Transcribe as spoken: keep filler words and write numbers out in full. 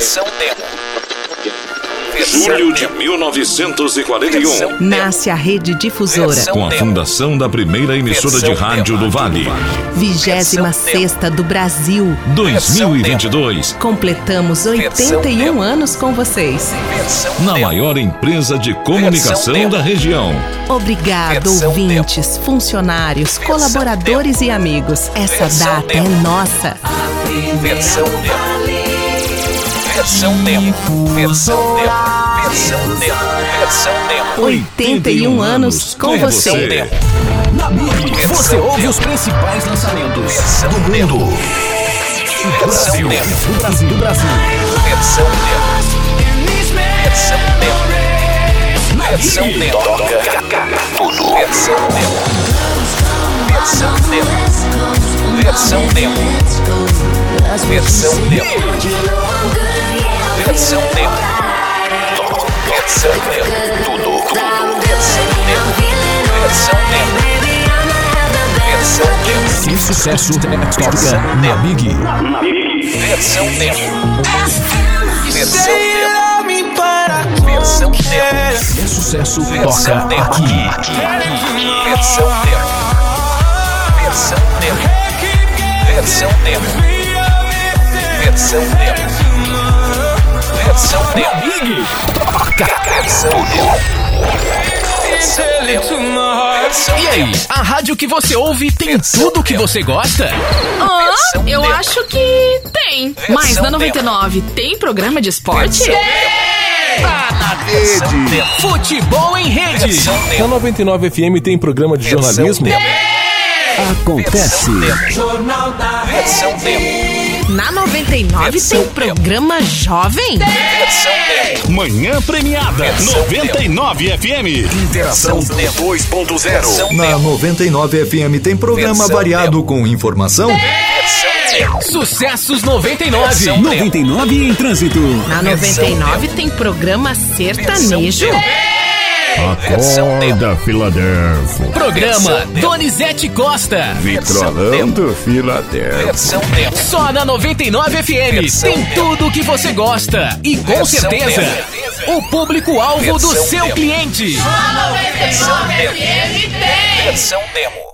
Versão demo. Julho de mil novecentos e quarenta e um. Nasce a Rede Difusora. Com a fundação da primeira emissora de rádio do Vale. vigésima sexta do Brasil. dois mil e vinte e dois. Completamos oitenta e um anos com vocês. Na maior empresa de comunicação da região. Obrigado, ouvintes, funcionários, colaboradores e amigos. Essa data é nossa. Versão demo. Versão demo. Versão demo. Versão demo. Versão demo. oitenta e um anos com você. Na Big, você ouve os principais lançamentos do mundo. Versão demo. Do Brasil, do Brasil. Versão demo. Versão demo. Versão demo. Toca tudo. Versão demo. Versão demo. Versão demo. Versão demo. Versão demo. Versão demo. Tudo. Versão demo. Versão demo. Versão demo. Esse sucesso toca na Big. Versão demo. Versão demo. Versão demo. Esse sucesso Versão toca demo. aqui. Versão demo. Versão demo. Versão demo. Versão demo. Versão demo. Big. Versão demo. E aí, a rádio que você ouve tem tudo que você gosta? Ah, eu acho que tem. Mas na noventa e nove tem programa de esporte? Tá na rede. Futebol em rede. Na noventa e nove F M tem programa de jornalismo? Acontece. Jornal da Versão demo. Na noventa e nove tem programa jovem? Versão demo. Manhã Premiada. noventa e nove F M. Interação dois ponto zero. Na noventa e nove F M tem programa Versão variado demo. com informação? Versão demo. Sucessos noventa e nove. Versão demo. noventa e nove em trânsito. Na noventa e nove tem programa sertanejo? Acorda, Filadélfia. Programa Donizete Costa. Vitrolando, Filadélfia. Versão demo. Só na noventa e nove F M Versão tem demo. tudo o que você gosta. E com Versão certeza, demo. o público-alvo do Versão seu demo. cliente. Versão demo. Versão demo.